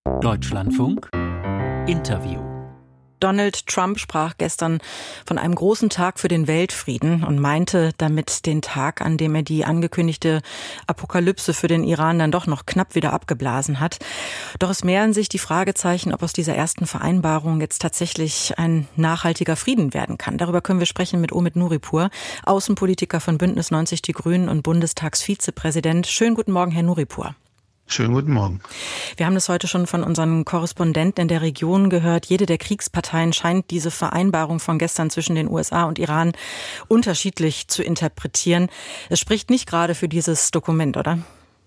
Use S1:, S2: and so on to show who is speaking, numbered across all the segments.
S1: Deutschlandfunk Interview.
S2: Donald Trump sprach gestern von einem großen Tag für den Weltfrieden und meinte damit den Tag, an dem er die angekündigte Apokalypse für den Iran dann doch noch knapp wieder abgeblasen hat. Doch es mehren sich die Fragezeichen, ob aus dieser ersten Vereinbarung jetzt tatsächlich ein nachhaltiger Frieden werden kann. Darüber können wir sprechen mit Omid Nuripur, Außenpolitiker von Bündnis 90 Die Grünen und Bundestagsvizepräsident. Schönen guten Morgen, Herr Nuripur.
S3: Schönen guten Morgen.
S2: Wir haben das heute schon von unseren Korrespondenten in der Region gehört. Jede der Kriegsparteien scheint diese Vereinbarung von gestern zwischen den USA und Iran unterschiedlich zu interpretieren. Es spricht nicht gerade für dieses Dokument, oder?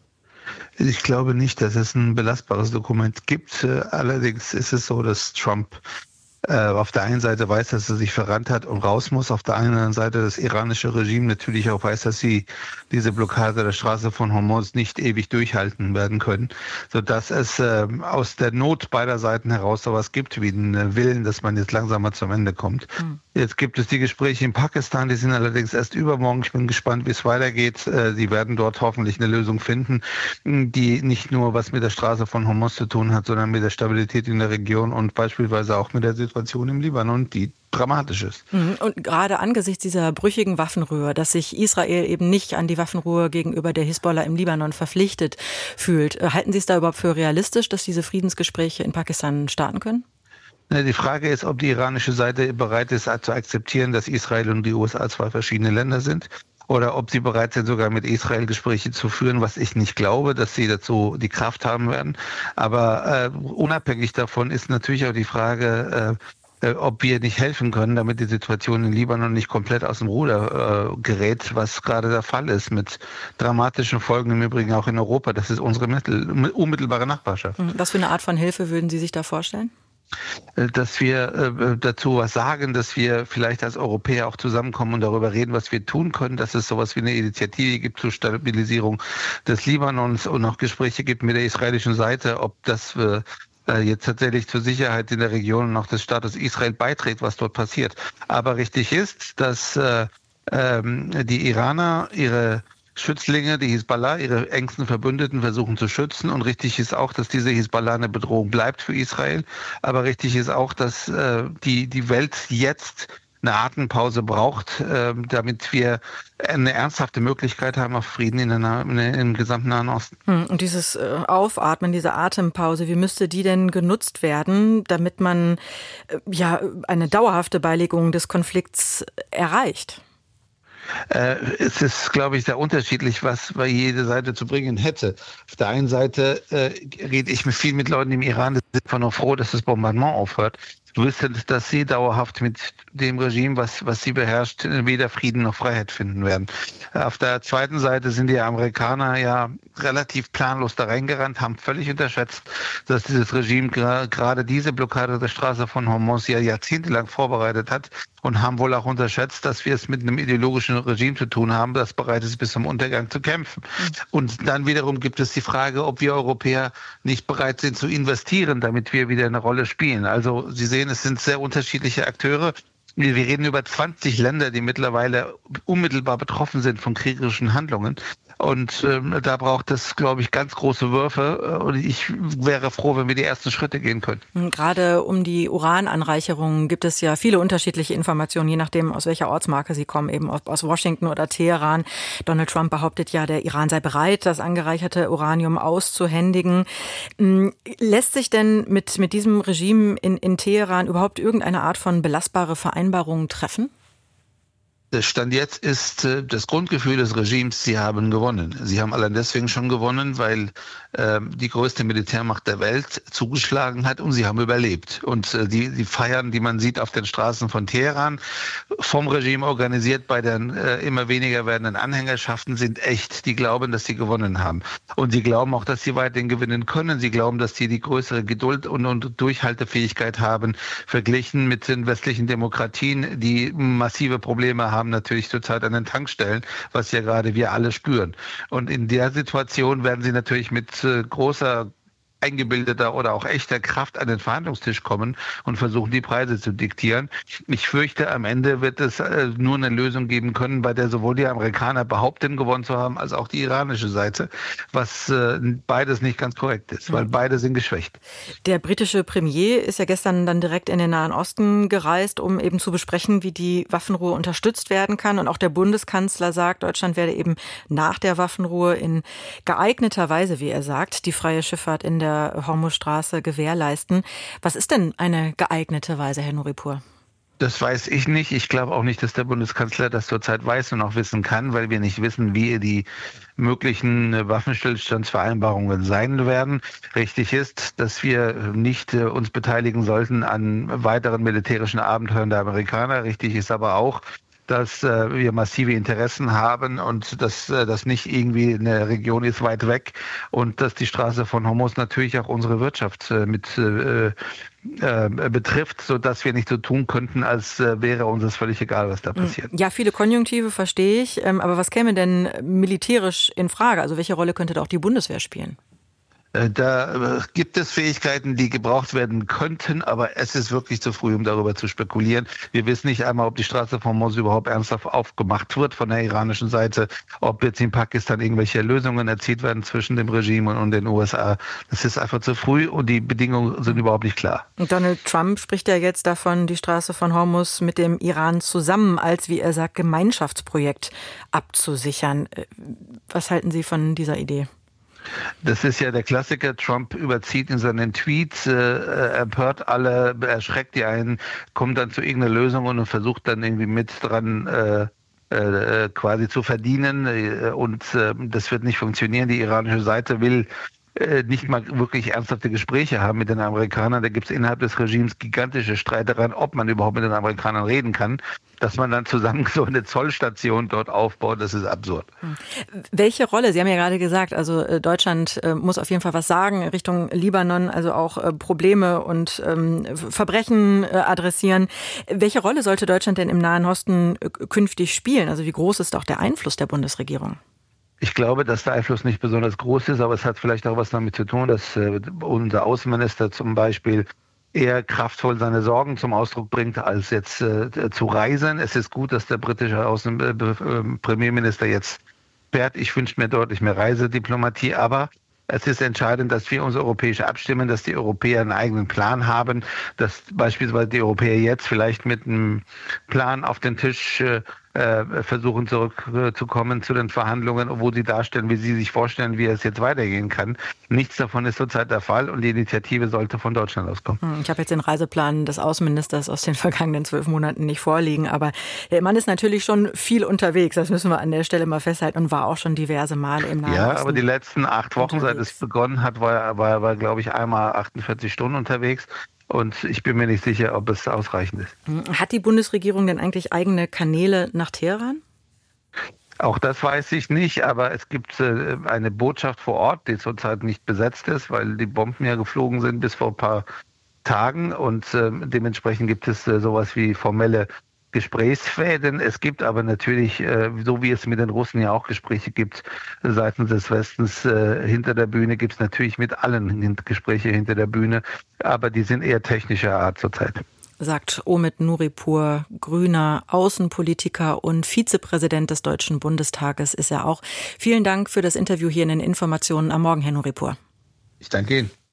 S3: Ich glaube nicht, dass es ein belastbares Dokument gibt. Allerdings ist es so, dass Trump auf der einen Seite weiß, dass er sich verrannt hat und raus muss. Auf der anderen Seite das iranische Regime natürlich auch weiß, dass sie diese Blockade der Straße von Hormuz nicht ewig durchhalten werden können, sodass es aus der Not beider Seiten heraus sowas gibt wie einen Willen, dass man jetzt langsam mal zum Ende kommt. Jetzt gibt es die Gespräche in Pakistan, die sind allerdings erst übermorgen. Ich bin gespannt, wie es weitergeht. Sie werden dort hoffentlich eine Lösung finden, die nicht nur was mit der Straße von Hormuz zu tun hat, sondern mit der Stabilität in der Region und beispielsweise auch mit der Situation im Libanon, die dramatisch ist.
S2: Und gerade angesichts dieser brüchigen Waffenruhe, dass sich Israel eben nicht an die Waffenruhe gegenüber der Hisbollah im Libanon verpflichtet fühlt, halten Sie es da überhaupt für realistisch, dass diese Friedensgespräche in Pakistan starten können?
S3: Die Frage ist, ob die iranische Seite bereit ist, zu akzeptieren, dass Israel und die USA zwei verschiedene Länder sind. Oder ob sie bereit sind, sogar mit Israel Gespräche zu führen, was ich nicht glaube, dass sie dazu die Kraft haben werden. Aber unabhängig davon ist natürlich auch die Frage, ob wir nicht helfen können, damit die Situation in Libanon nicht komplett aus dem Ruder gerät, was gerade der Fall ist, mit dramatischen Folgen im Übrigen auch in Europa. Das ist unsere unmittelbare Nachbarschaft.
S2: Was für eine Art von Hilfe würden Sie sich da vorstellen?
S3: Dass wir dazu was sagen, dass wir vielleicht als Europäer auch zusammenkommen und darüber reden, was wir tun können, dass es sowas wie eine Initiative gibt zur Stabilisierung des Libanons und auch Gespräche gibt mit der israelischen Seite, ob das jetzt tatsächlich zur Sicherheit in der Region und auch des Staates Israel beiträgt, was dort passiert. Aber richtig ist, dass die Iraner ihre Schützlinge, die Hisbollah, ihre engsten Verbündeten versuchen zu schützen. Und richtig ist auch, dass diese Hisbollah eine Bedrohung bleibt für Israel. Aber richtig ist auch, dass die Welt jetzt eine Atempause braucht, damit wir eine ernsthafte Möglichkeit haben auf Frieden im gesamten Nahen Osten.
S2: Und dieses Aufatmen, diese Atempause, wie müsste die denn genutzt werden, damit man eine dauerhafte Beilegung des Konflikts erreicht?
S3: Es ist, glaube ich, sehr unterschiedlich, was bei jede Seite zu bringen hätte. Auf der einen Seite rede ich viel mit Leuten im Iran, die sind einfach nur froh, dass das Bombardement aufhört. Du wissen, dass sie dauerhaft mit dem Regime, was sie beherrscht, weder Frieden noch Freiheit finden werden. Auf der zweiten Seite sind die Amerikaner ja relativ planlos da reingerannt, haben völlig unterschätzt, dass dieses Regime gerade diese Blockade der Straße von Hormuz ja jahrzehntelang vorbereitet hat und haben wohl auch unterschätzt, dass wir es mit einem ideologischen Regime zu tun haben, das bereit ist, bis zum Untergang zu kämpfen. Und dann wiederum gibt es die Frage, ob wir Europäer nicht bereit sind zu investieren, damit wir wieder eine Rolle spielen. Also Sie sehen, es sind sehr unterschiedliche Akteure. Wir reden über 20 Länder, die mittlerweile unmittelbar betroffen sind von kriegerischen Handlungen. Und da braucht es, glaube ich, ganz große Würfe. Und ich wäre froh, wenn wir die ersten Schritte gehen könnten.
S2: Gerade um die Urananreicherung gibt es ja viele unterschiedliche Informationen, je nachdem, aus welcher Ortsmarke sie kommen, eben aus Washington oder Teheran. Donald Trump behauptet ja, der Iran sei bereit, das angereicherte Uranium auszuhändigen. Lässt sich denn mit diesem Regime in Teheran überhaupt irgendeine Art von belastbare Vereinbarung treffen?
S3: Der Stand jetzt ist das Grundgefühl des Regimes, sie haben gewonnen. Sie haben allein deswegen schon gewonnen, weil die größte Militärmacht der Welt zugeschlagen hat und sie haben überlebt. Und die Feiern, die man sieht auf den Straßen von Teheran, vom Regime organisiert bei den immer weniger werdenden Anhängerschaften, sind echt. Die glauben, dass sie gewonnen haben. Und sie glauben auch, dass sie weiterhin gewinnen können. Sie glauben, dass sie die größere Geduld und Durchhaltefähigkeit haben, verglichen mit den westlichen Demokratien, die massive Probleme haben natürlich zurzeit an den Tankstellen, was ja gerade wir alle spüren. Und in der Situation werden sie natürlich mit großer eingebildeter oder auch echter Kraft an den Verhandlungstisch kommen und versuchen, die Preise zu diktieren. Ich fürchte, am Ende wird es nur eine Lösung geben können, bei der sowohl die Amerikaner behaupten, gewonnen zu haben, als auch die iranische Seite, was beides nicht ganz korrekt ist, weil beide sind geschwächt.
S2: Der britische Premier ist ja gestern dann direkt in den Nahen Osten gereist, um eben zu besprechen, wie die Waffenruhe unterstützt werden kann. Und auch der Bundeskanzler sagt, Deutschland werde eben nach der Waffenruhe in geeigneter Weise, wie er sagt, die freie Schifffahrt in der Hormuzstraße gewährleisten. Was ist denn eine geeignete Weise, Herr Nuripur?
S3: Das weiß ich nicht. Ich glaube auch nicht, dass der Bundeskanzler das zurzeit weiß und auch wissen kann, weil wir nicht wissen, wie die möglichen Waffenstillstandsvereinbarungen sein werden. Richtig ist, dass wir nicht uns beteiligen sollten an weiteren militärischen Abenteuern der Amerikaner. Richtig ist aber auch, dass wir massive Interessen haben und dass das nicht irgendwie eine Region ist weit weg und dass die Straße von Hormuz natürlich auch unsere Wirtschaft mit betrifft, sodass wir nicht so tun könnten, als wäre uns das völlig egal, was da passiert.
S2: Ja, viele Konjunktive verstehe ich, aber was käme denn militärisch in Frage? Also welche Rolle könnte da auch die Bundeswehr spielen?
S3: Da gibt es Fähigkeiten, die gebraucht werden könnten, aber es ist wirklich zu früh, um darüber zu spekulieren. Wir wissen nicht einmal, ob die Straße von Hormuz überhaupt ernsthaft aufgemacht wird von der iranischen Seite, ob jetzt in Pakistan irgendwelche Lösungen erzielt werden zwischen dem Regime und den USA. Das ist einfach zu früh und die Bedingungen sind überhaupt nicht klar.
S2: Und Donald Trump spricht ja jetzt davon, die Straße von Hormuz mit dem Iran zusammen als, wie er sagt, Gemeinschaftsprojekt abzusichern. Was halten Sie von dieser Idee?
S3: Das ist ja der Klassiker. Trump überzieht in seinen Tweets, empört alle, erschreckt die einen, kommt dann zu irgendeiner Lösung und versucht dann irgendwie mit dran quasi zu verdienen. Und das wird nicht funktionieren. Die iranische Seite will nicht mal wirklich ernsthafte Gespräche haben mit den Amerikanern. Da gibt es innerhalb des Regimes gigantische Streitereien, ob man überhaupt mit den Amerikanern reden kann. Dass man dann zusammen so eine Zollstation dort aufbaut, das ist absurd.
S2: Welche Rolle, Sie haben ja gerade gesagt, also Deutschland muss auf jeden Fall was sagen Richtung Libanon, also auch Probleme und Verbrechen adressieren. Welche Rolle sollte Deutschland denn im Nahen Osten künftig spielen? Also wie groß ist auch der Einfluss der Bundesregierung?
S3: Ich glaube, dass der Einfluss nicht besonders groß ist, aber es hat vielleicht auch was damit zu tun, dass unser Außenminister zum Beispiel eher kraftvoll seine Sorgen zum Ausdruck bringt, als jetzt zu reisen. Es ist gut, dass der britische Premierminister jetzt fährt. Ich wünsche mir deutlich mehr Reisediplomatie, aber es ist entscheidend, dass wir uns europäisch abstimmen, dass die Europäer einen eigenen Plan haben, dass beispielsweise die Europäer jetzt vielleicht mit einem Plan auf den Tisch versuchen zurückzukommen zu den Verhandlungen, wo sie darstellen, wie sie sich vorstellen, wie es jetzt weitergehen kann. Nichts davon ist zurzeit der Fall und die Initiative sollte von Deutschland auskommen.
S2: Ich habe jetzt den Reiseplan des Außenministers aus den vergangenen 12 Monaten nicht vorliegen, aber der Mann ist natürlich schon viel unterwegs, das müssen wir an der Stelle mal festhalten und war auch schon diverse Male im Nahen Osten.
S3: Ja, aber die letzten 8 Wochen, seit es begonnen hat, war glaube ich, einmal 48 Stunden unterwegs. Und ich bin mir nicht sicher, ob es ausreichend ist.
S2: Hat die Bundesregierung denn eigentlich eigene Kanäle nach Teheran?
S3: Auch das weiß ich nicht, aber es gibt eine Botschaft vor Ort, die zurzeit nicht besetzt ist, weil die Bomben ja geflogen sind bis vor ein paar Tagen. Und dementsprechend gibt es sowas wie formelle Gesprächsfäden. Es gibt aber natürlich, so wie es mit den Russen ja auch Gespräche gibt, seitens des Westens hinter der Bühne, gibt es natürlich mit allen Gespräche hinter der Bühne, aber die sind eher technischer Art zurzeit.
S2: Sagt Omid Nuripur, grüner Außenpolitiker und Vizepräsident des Deutschen Bundestages ist er auch. Vielen Dank für das Interview hier in den Informationen am Morgen, Herr Nuripur.
S3: Ich danke Ihnen.